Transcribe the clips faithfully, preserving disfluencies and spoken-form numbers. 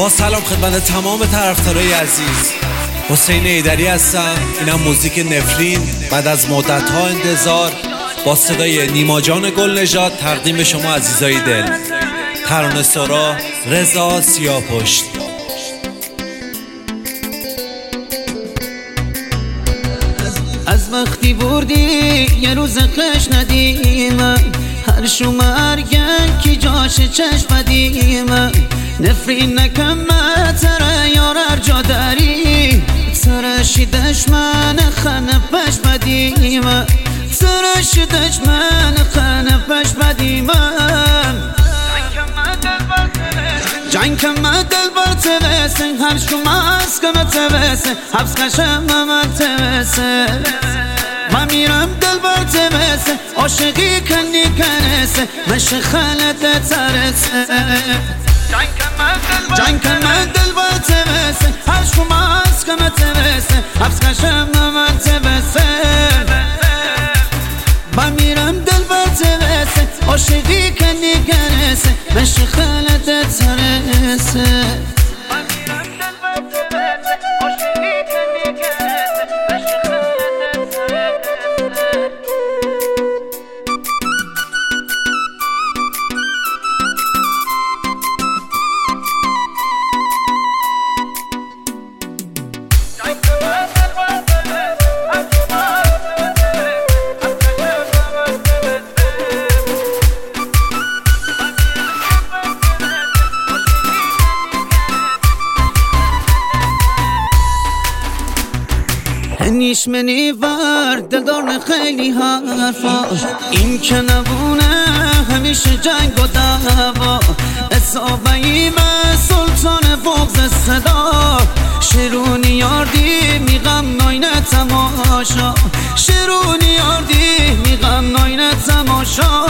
با سلام خدمت تمام طرفدارای عزیز، حسین ایدری هستم. اینم موزیک نفرین بعد از مدت‌ها انتظار با صدای نیما جان گلنژاد تقدیم به شما عزیزای دل. ترانه سرا رضا سیاه‌پشت. از وقتی بردی یه روز قش ندیم، هر شومرگن کی جاش چشم بدیم. نفرین نکم تره یار ارجا داری، ترشی دشمن خنه پش بدیم، ترشی دشمن خنه پش بدیم. جنگ کم دل بر توسن، هر شما از کم توسن، حبس کشم من توسن. من میرم دل بر توسن، عاشقی کنی کنسن، مش خلط ترسن. جنگ کم دل بر توسن، هر شما از کم توسن، حبس کشم من توسن. من میرم دل بر توسن، عاشقی کنی کنسن، مش خلط ترسن. نیش منی ور دلدار خیلی حرفا، این که نبونه همیشه جنگ و دعوا. اصابهی من سلطان بغض صدا، شیرونی یاردی میغم ناین تماشا، شیرونی یاردی میغم ناین تماشا.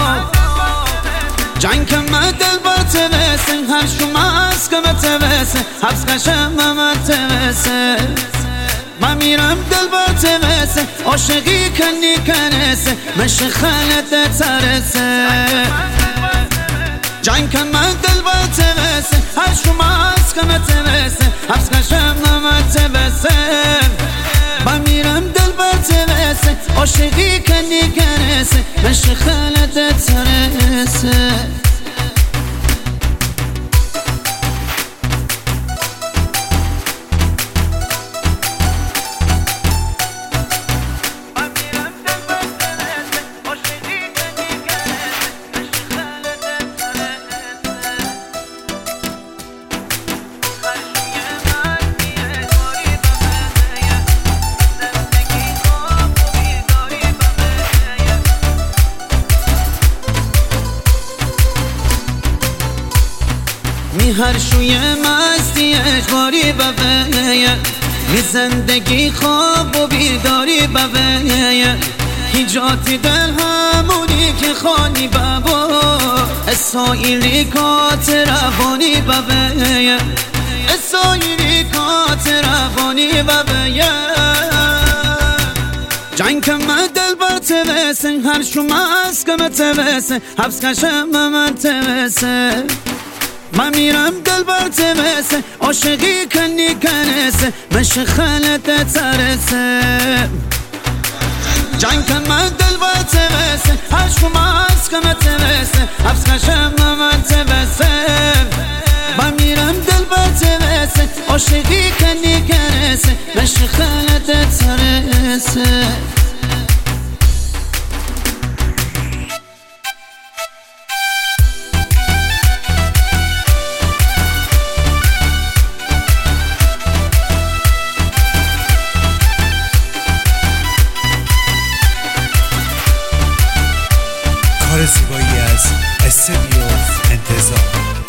جنگ کم دل بر توسن، هر شما از کم توسن، حبس کشم من توسن. من میرم دل بر توسن، عاشقی کنی کنسن، مش خلط ترسن. جنگ کم دل بر توسن، هر شما از کم توسن، حبس کشم من توسن. من میرم دل بر توسن، عاشقی کنی کنسن، مش خلط ترسن. می هر شوی مستی اجباری بویه، می زندگی خواب و بیداری بویه. هیجاتی دل همونی که خانی بابا، اسایری کات روانی بویه، اسایری کات روانی بویه. جنگ کم دل بر توسن، هر شما از کم توسن، حبس کشم من توسن. من میرم دل بر توسن، عاشقی کنی کنسن، مش خلط ترسن. جنگ کم دل بر توسن، هر شما از کم توسن، حبس کشم من توسن. من میرم دل بر توسن، عاشقی کنی کنسن، مش خلط ترسن. کار زیبایی از استودیو انتظار.